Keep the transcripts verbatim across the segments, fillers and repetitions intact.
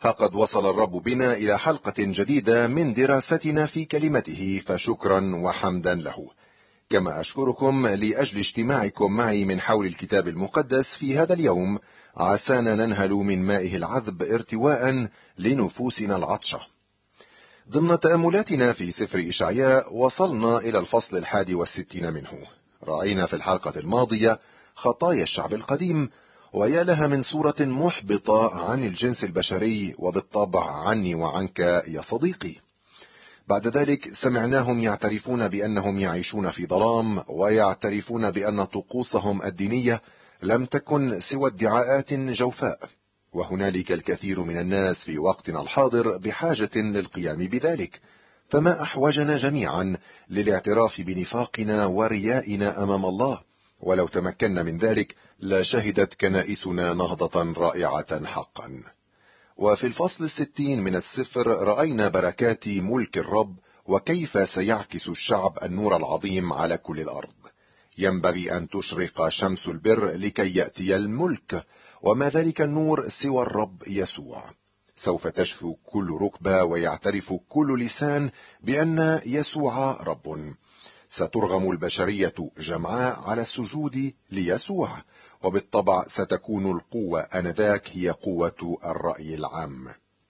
فقد وصل الرب بنا إلى حلقة جديدة من دراستنا في كلمته، فشكرا وحمدا له. كما أشكركم لأجل اجتماعكم معي من حول الكتاب المقدس في هذا اليوم، عسانا ننهل من مائه العذب ارتواء لنفوسنا العطشة. ضمن تأملاتنا في سفر إشعياء وصلنا إلى الفصل الحادي والستين منه. رأينا في الحلقة الماضية خطايا الشعب القديم، ويا لها من صورة محبطة عن الجنس البشري، وبالطبع عني وعنك يا صديقي. بعد ذلك سمعناهم يعترفون بأنهم يعيشون في ظلام، ويعترفون بأن طقوسهم الدينية لم تكن سوى ادعاءات جوفاء، وهنالك الكثير من الناس في وقتنا الحاضر بحاجة للقيام بذلك. فما أحوجنا جميعا للاعتراف بنفاقنا وريائنا أمام الله، ولو تمكنا من ذلك لشهدت كنائسنا نهضة رائعة حقا. وفي الفصل الستين من السفر رأينا بركات ملك الرب، وكيف سيعكس الشعب النور العظيم على كل الأرض. ينبغي أن تشرق شمس البر لكي يأتي الملك، وما ذلك النور سوى الرب يسوع. سوف تشفو كل ركبة ويعترف كل لسان بأن يسوع رب. سترغم البشرية جمعاء على السجود ليسوع، وبالطبع ستكون القوة آنذاك هي قوة الرأي العام.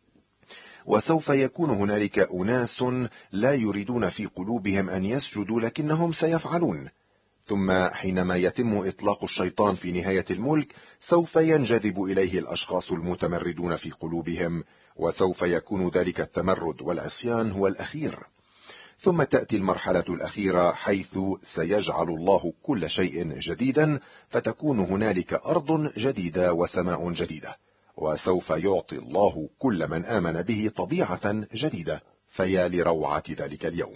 وسوف يكون هنالك أناس لا يريدون في قلوبهم أن يسجدوا، لكنهم سيفعلون. ثم حينما يتم إطلاق الشيطان في نهاية الملك، سوف ينجذب إليه الأشخاص المتمردون في قلوبهم، وسوف يكون ذلك التمرد والعصيان هو الأخير. ثم تأتي المرحلة الأخيرة، حيث سيجعل الله كل شيء جديدا، فتكون هنالك أرض جديدة وسماء جديدة، وسوف يعطي الله كل من آمن به طبيعة جديدة. فيا لروعة ذلك اليوم.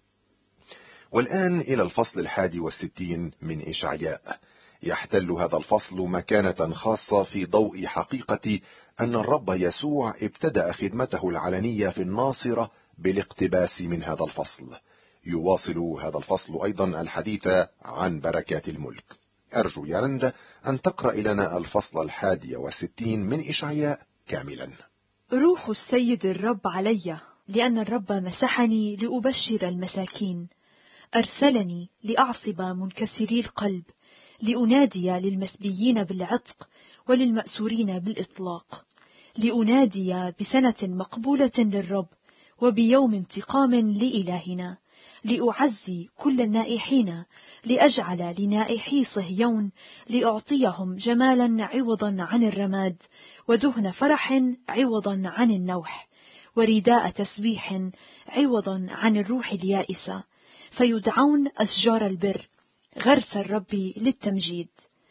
والآن إلى الفصل الحادي والستين من إشعياء. يحتل هذا الفصل مكانة خاصة في ضوء حقيقة أن الرب يسوع ابتدأ خدمته العلنية في الناصرة بالاقتباس من هذا الفصل. يواصل هذا الفصل أيضا الحديث عن بركات الملك. أرجو يا رندا أن تقرأ لنا الفصل الحادي والستين من إشعياء كاملا. روح السيد الرب علي، لأن الرب مسحني لأبشر المساكين. أرسلني لأعصب منكسري القلب، لأنادي للمسبيين بالعتق وللمأسورين بالإطلاق، لأنادي بسنة مقبولة للرب وبيوم انتقام لإلهنا، لأعزي كل النائحين، لأجعل لنائحي صهيون، لأعطيهم جمالا عوضا عن الرماد، ودهن فرح عوضا عن النوح، ورداء تسبيح عوضا عن الروح اليائسة، فيدعون أشجار البر، غرس الرب للتمجيد.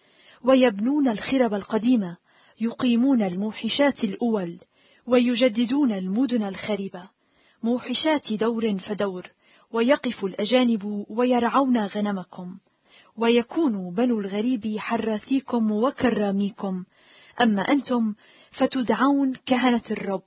ويبنون الخرب القديمة، يقيمون الموحشات الأول، ويجددون المدن الخربة، موحشات دور فدور، ويقف الأجانب ويرعون غنمكم، ويكون بنو الغريب حراثيكم وكراميكم. أما أنتم فتدعون كهنة الرب،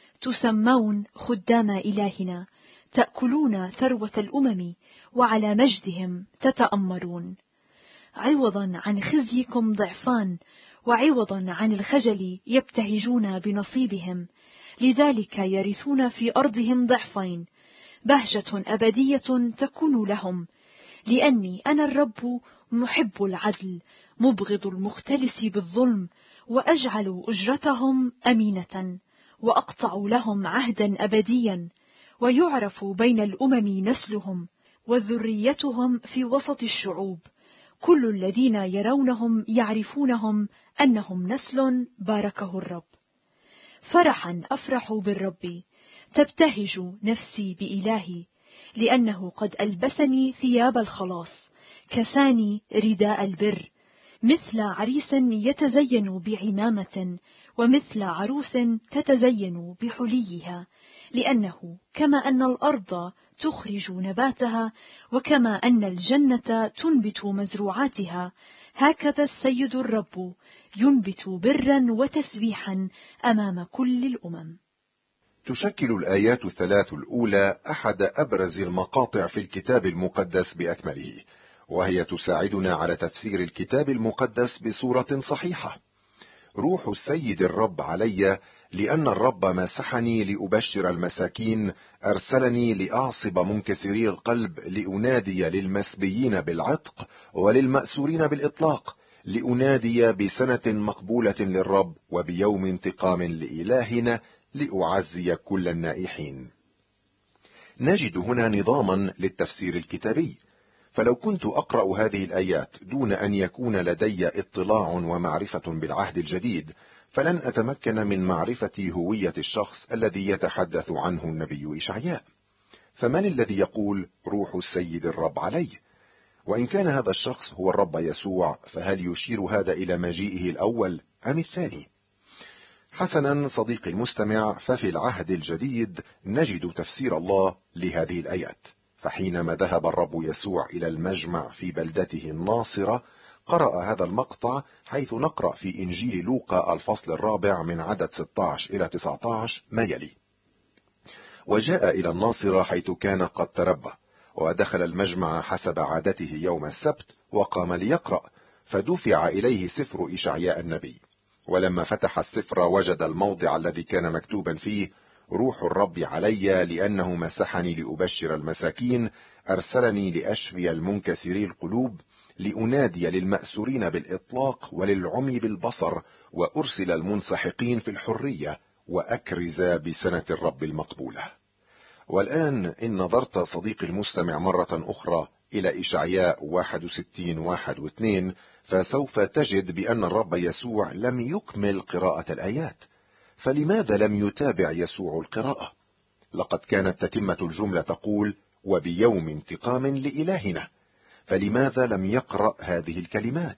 تسمون خدام إلهنا، تأكلون ثروة الأمم، وعلى مجدهم تتأمرون. عوضا عن خزيكم ضعفان، وعوضا عن الخجل يبتهجون بنصيبهم، لذلك يرثون في أرضهم ضعفين، بهجة أبدية تكون لهم. لأني أنا الرب محب العدل، مبغض المختلس بالظلم، وأجعل أجرتهم أمينة، وأقطع لهم عهدا أبديا، ويعرف بين الأمم نسلهم، وذريتهم في وسط الشعوب. كل الذين يرونهم يعرفونهم أنهم نسل باركه الرب. فرحا أفرح بالرب، تبتهج نفسي بإلهي، لأنه قد ألبسني ثياب الخلاص، كساني رداء البر، مثل عريس يتزين بعمامة، ومثل عروس تتزين بحليها. لأنه كما أن الأرض تخرج نباتها، وكما أن الجنة تنبت مزروعاتها، هكذا السيد الرب ينبت برا وتسبيحا أمام كل الأمم. تشكل الآيات الثلاث الأولى أحد أبرز المقاطع في الكتاب المقدس بأكمله، وهي تساعدنا على تفسير الكتاب المقدس بصورة صحيحة. روح السيد الرب علي لأن الرب مسحني لأبشر المساكين، أرسلني لأعصب منكسري القلب، لأنادي للمسبيين بالعتق وللمأسورين بالإطلاق، لأنادي بسنة مقبولة للرب وبيوم انتقام لإلهنا، لأعزي كل النائحين. نجد هنا نظاما للتفسير الكتابي، فلو كنت أقرأ هذه الآيات دون أن يكون لدي اطلاع ومعرفة بالعهد الجديد، فلن أتمكن من معرفة هوية الشخص الذي يتحدث عنه النبي إشعياء. فمن الذي يقول روح السيد الرب علي؟ وإن كان هذا الشخص هو الرب يسوع، فهل يشير هذا إلى مجيئه الأول أم الثاني؟ حسنا صديقي المستمع، ففي العهد الجديد نجد تفسير الله لهذه الآيات. فحينما ذهب الرب يسوع إلى المجمع في بلدته الناصرة، قرأ هذا المقطع حيث نقرأ في إنجيل لوقا الفصل الرابع من عدد ستة عشر إلى تسعة عشر ما يلي: وجاء إلى الناصرة حيث كان قد تربى، ودخل المجمع حسب عادته يوم السبت، وقام ليقرأ، فدفع إليه سفر إشعياء النبي. ولما فتح السفر وجد الموضع الذي كان مكتوبا فيه: روح الرب علي، لأنه مسحني لأبشر المساكين، أرسلني لأشفي المنكسري القلوب، لأنادي للمأسورين بالإطلاق وللعمي بالبصر، وأرسل المنسحقين في الحرية، وأكرز بسنة الرب المقبولة. والآن إن نظرت صديقي المستمع مرة أخرى إلى إشعياء واحد وستين واحد واثنين، فسوف تجد بأن الرب يسوع لم يكمل قراءة الآيات. فلماذا لم يتابع يسوع القراءة؟ لقد كانت تتمة الجملة تقول: وبيوم انتقام لإلهنا. فلماذا لم يقرأ هذه الكلمات؟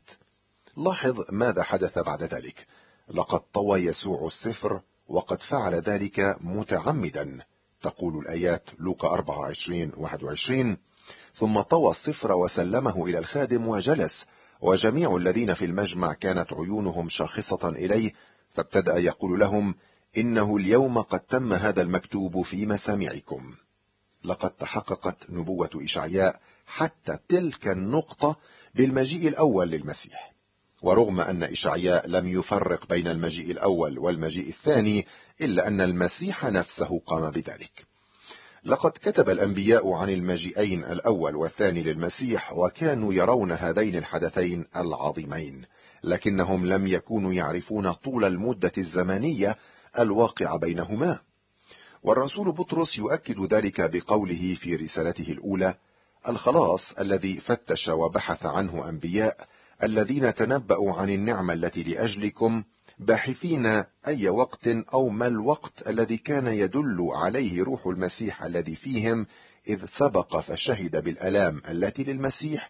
لاحظ ماذا حدث بعد ذلك. لقد طوى يسوع السفر، وقد فعل ذلك متعمدا. تقول الآيات لوقا أربعة وعشرين واحد وعشرين: ثم طوى السفر وسلمه إلى الخادم وجلس، وجميع الذين في المجمع كانت عيونهم شاخصة إليه، فابتدأ يقول لهم: إنه اليوم قد تم هذا المكتوب في مسامعكم. لقد تحققت نبوة إشعياء حتى تلك النقطة بالمجيء الأول للمسيح. ورغم أن إشعياء لم يفرق بين المجيء الأول والمجيء الثاني، إلا أن المسيح نفسه قام بذلك. لقد كتب الأنبياء عن المجيئين الأول والثاني للمسيح، وكانوا يرون هذين الحدثين العظيمين، لكنهم لم يكونوا يعرفون طول المدة الزمنية الواقعة بينهما. والرسول بطرس يؤكد ذلك بقوله في رسالته الأولى: الخلاص الذي فتش وبحث عنه أنبياء الذين تنبأوا عن النعمة التي لأجلكم، باحثين أي وقت أو ما الوقت الذي كان يدل عليه روح المسيح الذي فيهم، إذ سبق فشهد بالآلام التي للمسيح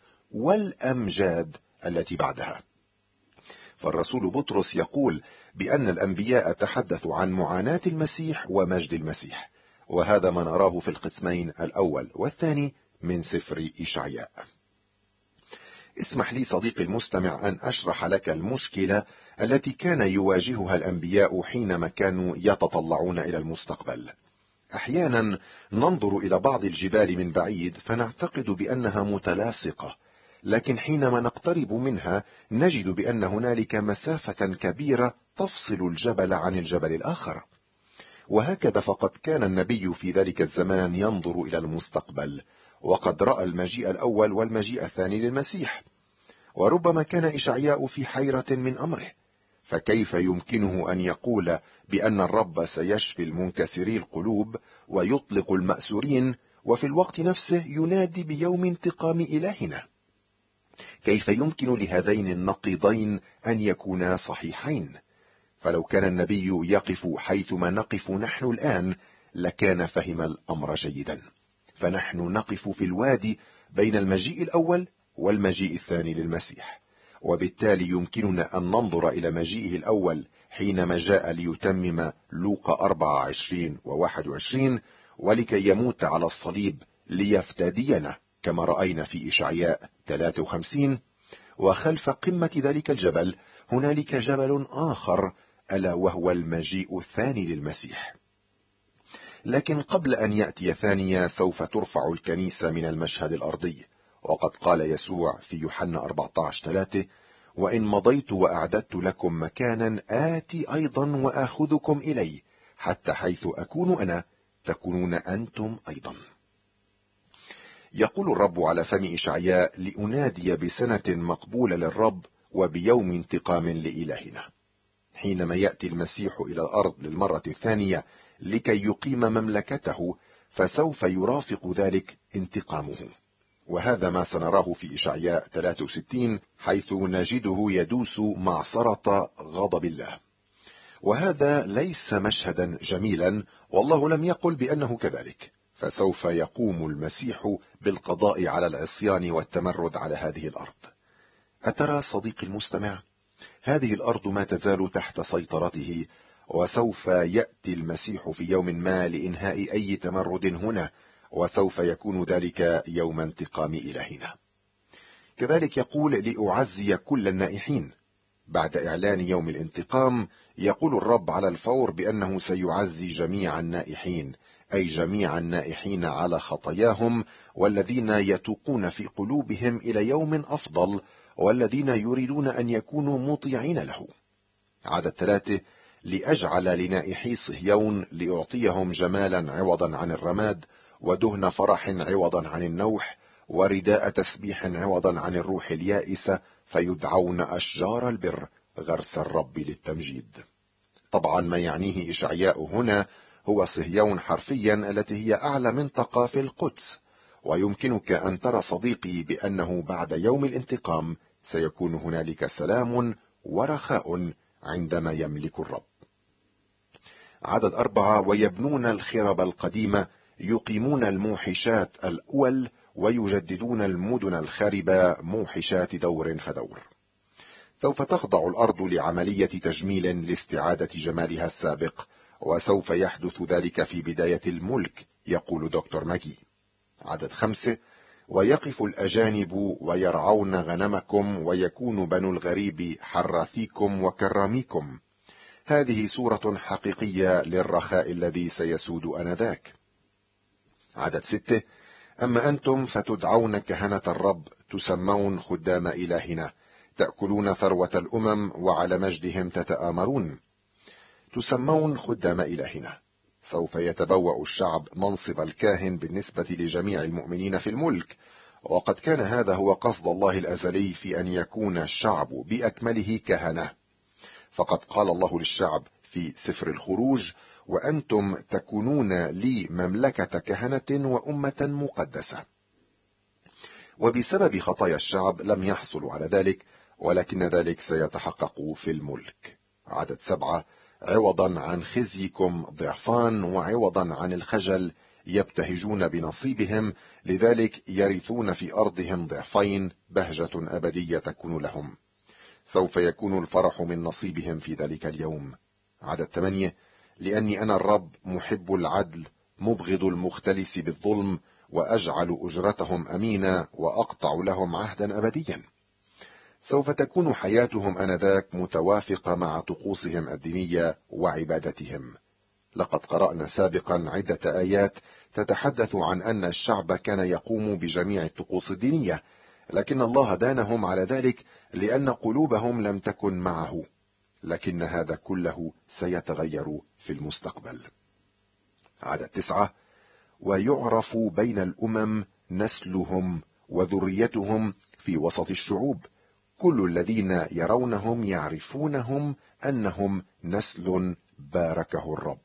والأمجاد التي بعدها. فالرسول بطرس يقول بأن الأنبياء تحدثوا عن معاناة المسيح ومجد المسيح، وهذا ما نراه في القسمين الأول والثاني من سفر إشعياء. اسمح لي صديقي المستمع أن أشرح لك المشكلة التي كان يواجهها الأنبياء حينما كانوا يتطلعون إلى المستقبل. أحيانا ننظر إلى بعض الجبال من بعيد فنعتقد بأنها متلاصقة، لكن حينما نقترب منها نجد بأن هنالك مسافة كبيرة تفصل الجبل عن الجبل الآخر. وهكذا فقد كان النبي في ذلك الزمان ينظر إلى المستقبل، وقد رأى المجيء الأول والمجيء الثاني للمسيح. وربما كان إشعياء في حيرة من أمره، فكيف يمكنه أن يقول بأن الرب سيشفي المنكسري القلوب ويطلق المأسورين، وفي الوقت نفسه ينادي بيوم انتقام إلهنا؟ كيف يمكن لهذين النقيضين أن يكونا صحيحين؟ فلو كان النبي يقف حيثما نقف نحن الآن لكان فهم الأمر جيدا. فنحن نقف في الوادي بين المجيء الأول والمجيء الثاني للمسيح، وبالتالي يمكننا أن ننظر إلى مجيئه الأول حينما جاء ليتمم لوقا أربعة وعشرين وواحد وعشرين، ولكي يموت على الصليب ليفتدينا كما رأينا في إشعياء ثلاثة وخمسين. وخلف قمة ذلك الجبل هنالك جبل آخر، ألا وهو المجيء الثاني للمسيح. لكن قبل أن يأتي ثانية سوف ترفع الكنيسة من المشهد الأرضي، وقد قال يسوع في يوحنا أربعة عشر ثلاثة: وإن مضيت وأعددت لكم مكانا آتي أيضا وآخذكم إلي، حتى حيث أكون أنا تكونون أنتم أيضا. يقول الرب على فم إشعياء: لأنادي بسنة مقبولة للرب وبيوم انتقام لإلهنا. حينما يأتي المسيح إلى الأرض للمرة الثانية لكي يقيم مملكته، فسوف يرافق ذلك انتقامه، وهذا ما سنراه في إشعياء ثلاثة وستين، حيث نجده يدوس معصرة غضب الله. وهذا ليس مشهدا جميلا، والله لم يقل بأنه كذلك، فسوف يقوم المسيح بالقضاء على العصيان والتمرد على هذه الأرض. أترى صديقي المستمع؟ هذه الأرض ما تزال تحت سيطرته، وسوف يأتي المسيح في يوم ما لإنهاء أي تمرد هنا، وسوف يكون ذلك يوم انتقام إلهنا. كذلك يقول: لأعزي كل النائحين. بعد إعلان يوم الانتقام يقول الرب على الفور بأنه سيعزي جميع النائحين، أي جميع النائحين على خطاياهم، والذين يتوقون في قلوبهم إلى يوم أفضل، والذين يريدون أن يكونوا مطيعين له. عدد ثلاثة: لأجعل لنائحي صهيون لأعطيهم جمالا عوضا عن الرماد، ودهن فرح عوضا عن النوح، ورداء تسبيح عوضا عن الروح اليائسة، فيدعون أشجار البر، غرس الرب للتمجيد. طبعا ما يعنيه إشعياء هنا هو صهيون حرفيا، التي هي أعلى منطقة في القدس. ويمكنك أن ترى صديقي بأنه بعد يوم الانتقام سيكون هنالك سلام ورخاء عندما يملك الرب. عدد أربعة: ويبنون الخرب القديمة، يقيمون الموحشات الأول، ويجددون المدن الخاربة، موحشات دور فدور. سوف تخضع الأرض لعملية تجميل لاستعادة جمالها السابق، وسوف يحدث ذلك في بداية الملك، يقول دكتور ماجي. عدد خمسة: ويقف الأجانب ويرعون غنمكم، ويكون بنو الغريب حراثيكم وكراميكم. هذه صورة حقيقية للرخاء الذي سيسود آنذاك. عدد ستة: أما أنتم فتدعون كهنة الرب، تسمون خدام إلهنا، تأكلون ثروة الأمم، وعلى مجدهم تتآمرون. تسمون خدام إلهنا. سوف يتبوأ الشعب منصب الكاهن بالنسبة لجميع المؤمنين في الملك، وقد كان هذا هو قصد الله الأزلي في أن يكون الشعب بأكمله كهنة. فقد قال الله للشعب في سفر الخروج: وأنتم تكونون لي مملكة كهنة وأمة مقدسة. وبسبب خطايا الشعب لم يحصلوا على ذلك، ولكن ذلك سيتحقق في الملك. عدد سبعة: عوضا عن خزيكم ضعفان، وعوضا عن الخجل يبتهجون بنصيبهم، لذلك يرثون في أرضهم ضعفين، بهجة أبدية تكون لهم. سوف يكون الفرح من نصيبهم في ذلك اليوم. عدد ثمانية: لأني أنا الرب محب العدل، مبغض المختلس بالظلم، وأجعل أجرتهم أمينة، وأقطع لهم عهدا أبديا. سوف تكون حياتهم آنذاك متوافقة مع طقوسهم الدينية وعبادتهم. لقد قرأنا سابقا عدة آيات تتحدث عن أن الشعب كان يقوم بجميع الطقوس الدينية، لكن الله دانهم على ذلك لأن قلوبهم لم تكن معه. لكن هذا كله سيتغير في المستقبل. عدد تسعة: ويعرف بين الأمم نسلهم وذريتهم في وسط الشعوب، كل الذين يرونهم يعرفونهم أنهم نسل باركه الرب.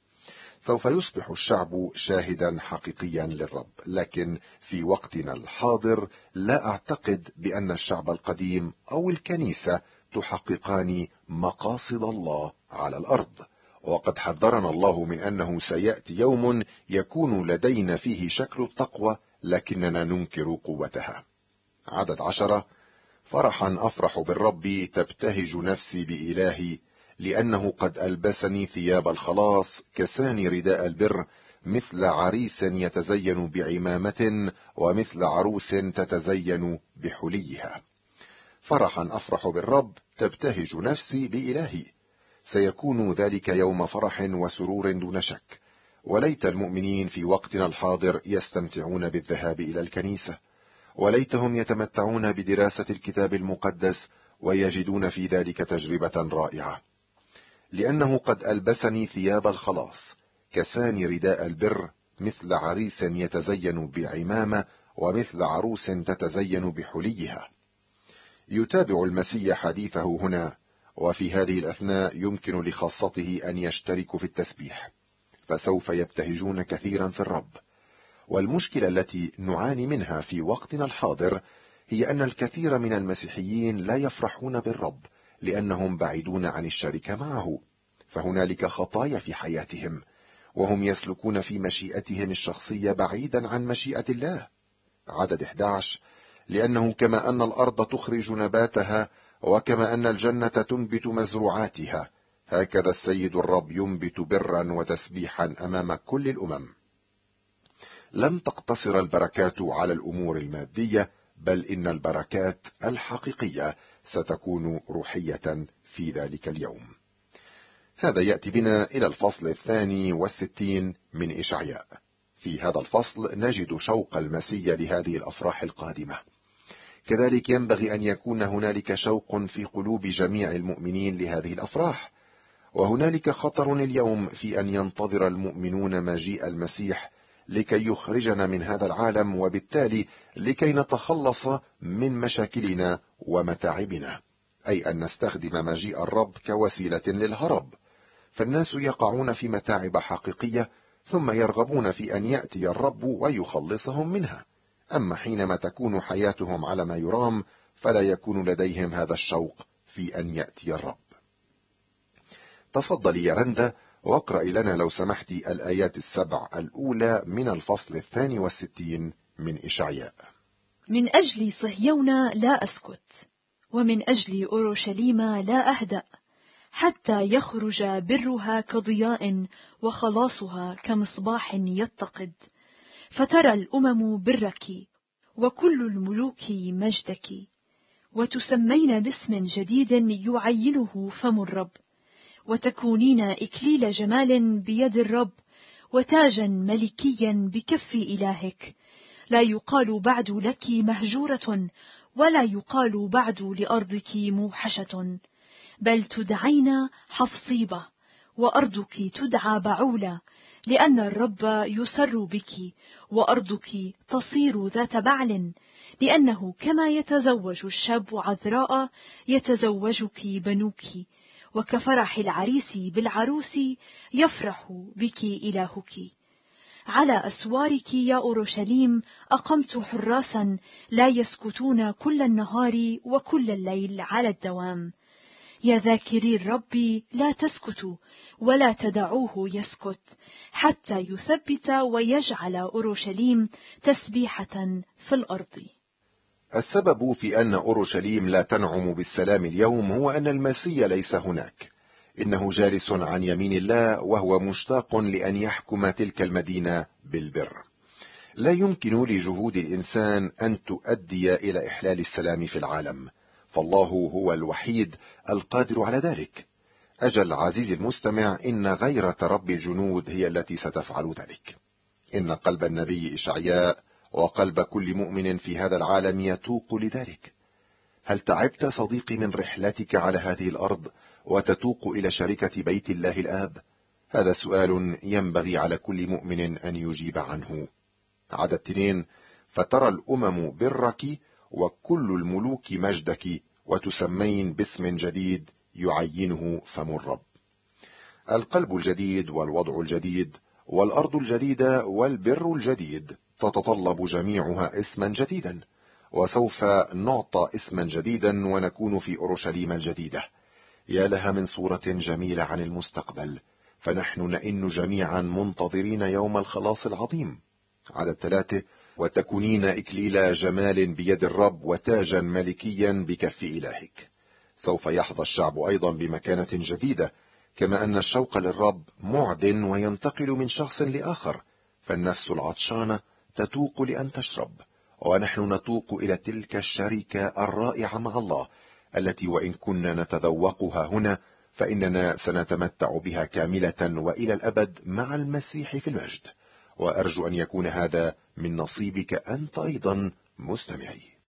سوف يصبح الشعب شاهدا حقيقيا للرب، لكن في وقتنا الحاضر لا أعتقد بأن الشعب القديم أو الكنيسة تحققان مقاصد الله على الأرض. وقد حذرنا الله من أنه سيأتي يوم يكون لدينا فيه شكل التقوى، لكننا ننكر قوتها. عدد عشرة: فرحا أفرح بالرب، تبتهج نفسي بإلهي، لأنه قد ألبسني ثياب الخلاص، كساني رداء البر، مثل عريس يتزين بعمامة، ومثل عروس تتزين بحليها. فرحا أفرح بالرب، تبتهج نفسي بإلهي. سيكون ذلك يوم فرح وسرور دون شك. وليت المؤمنين في وقتنا الحاضر يستمتعون بالذهاب إلى الكنيسة، وليتهم يتمتعون بدراسة الكتاب المقدس، ويجدون في ذلك تجربة رائعة، لأنه قد ألبسني ثياب الخلاص، كساني رداء البر، مثل عريس يتزين بعمامة، ومثل عروس تتزين بحليها. يتابع المسيح حديثه هنا، وفي هذه الأثناء يمكن لخاصته أن يشتركوا في التسبيح، فسوف يبتهجون كثيرا في الرب. والمشكلة التي نعاني منها في وقتنا الحاضر هي أن الكثير من المسيحيين لا يفرحون بالرب، لأنهم بعيدون عن الشركة معه، فهنالك خطايا في حياتهم، وهم يسلكون في مشيئتهم الشخصية بعيدا عن مشيئة الله. عدد إحدى عشر: لأنه كما أن الأرض تخرج نباتها، وكما أن الجنة تنبت مزروعاتها، هكذا السيد الرب ينبت برا وتسبيحا أمام كل الأمم. لم تقتصر البركات على الأمور المادية، بل إن البركات الحقيقية ستكون روحية في ذلك اليوم. هذا يأتي بنا إلى الفصل الثاني والستين من إشعياء. في هذا الفصل نجد شوق المسيح لهذه الأفراح القادمة. كذلك ينبغي أن يكون هنالك شوق في قلوب جميع المؤمنين لهذه الأفراح، وهنالك خطر اليوم في أن ينتظر المؤمنون مجيء المسيح لكي يخرجنا من هذا العالم، وبالتالي لكي نتخلص من مشاكلنا ومتاعبنا، أي أن نستخدم مجيء الرب كوسيلة للهرب. فالناس يقعون في متاعب حقيقية، ثم يرغبون في أن يأتي الرب ويخلصهم منها. أما حينما تكون حياتهم على ما يرام، فلا يكون لديهم هذا الشوق في أن يأتي الرب. تفضلي يا رندا واقرأي لنا لو سمحتي الآيات السبع الأولى من الفصل الثاني والستين من إشعياء. من أجل صهيون لا أسكت، ومن أجل أورشليم لا أهدأ، حتى يخرج برها كضياء، وخلاصها كمصباح يتقد. فترى الأمم برك، وكل الملوك مجدك، وتسمين باسم جديد يعينه فم الرب، وتكونين إكليل جمال بيد الرب، وتاجا ملكيا بكف إلهك. لا يقال بعد لك مهجورة، ولا يقال بعد لأرضك موحشة، بل تدعين حفصيبة، وأرضك تدعى بعولة، لأن الرب يسر بك، وأرضك تصير ذات بعل، لأنه كما يتزوج الشاب عذراء يتزوجك بنوك، وكفرح العريس بالعروس يفرح بك إلهك. على أسوارك يا أورشليم أقمت حراسا، لا يسكتون كل النهار وكل الليل على الدوام. يا ذاكري الرب لا تسكتوا، ولا تدعوه يسكت، حتى يثبت ويجعل أورشليم تسبيحة في الأرض. السبب في أن أورشليم لا تنعم بالسلام اليوم هو أن المسيح ليس هناك. إنه جالس عن يمين الله، وهو مشتاق لأن يحكم تلك المدينة بالبر. لا يمكن لجهود الإنسان أن تؤدي إلى إحلال السلام في العالم، فالله هو الوحيد القادر على ذلك. أجل عزيزي المستمع، إن غيرة رب الجنود هي التي ستفعل ذلك. إن قلب النبي إشعياء وقلب كل مؤمن في هذا العالم يتوق لذلك. هل تعبت صديقي من رحلتك على هذه الأرض وتتوق إلى شركة بيت الله الآب؟ هذا سؤال ينبغي على كل مؤمن أن يجيب عنه. عدد اثنين: فترى الأمم برك، وكل الملوك مجدك، وتسمين باسم جديد يعينه فم الرب. القلب الجديد والوضع الجديد والأرض الجديدة والبر الجديد تتطلب جميعها اسما جديدا، وسوف نعطى اسما جديدا ونكون في أورشليم الجديدة. يا لها من صورة جميلة عن المستقبل، فنحن نئن جميعا منتظرين يوم الخلاص العظيم. عدد ثلاثة: وتكونين إكليل جمال بيد الرب، وتاجا ملكيا بكف إلهك. سوف يحظى الشعب أيضا بمكانة جديدة، كما أن الشوق للرب معد وينتقل من شخص لآخر، فالنفس العطشانة تتوق لأن تشرب، ونحن نتوق إلى تلك الشركة الرائعة مع الله، التي وإن كنا نتذوقها هنا فإننا سنتمتع بها كاملة وإلى الأبد مع المسيح في المجد. وأرجو أن يكون هذا من نصيبك أنت أيضا مستمعي.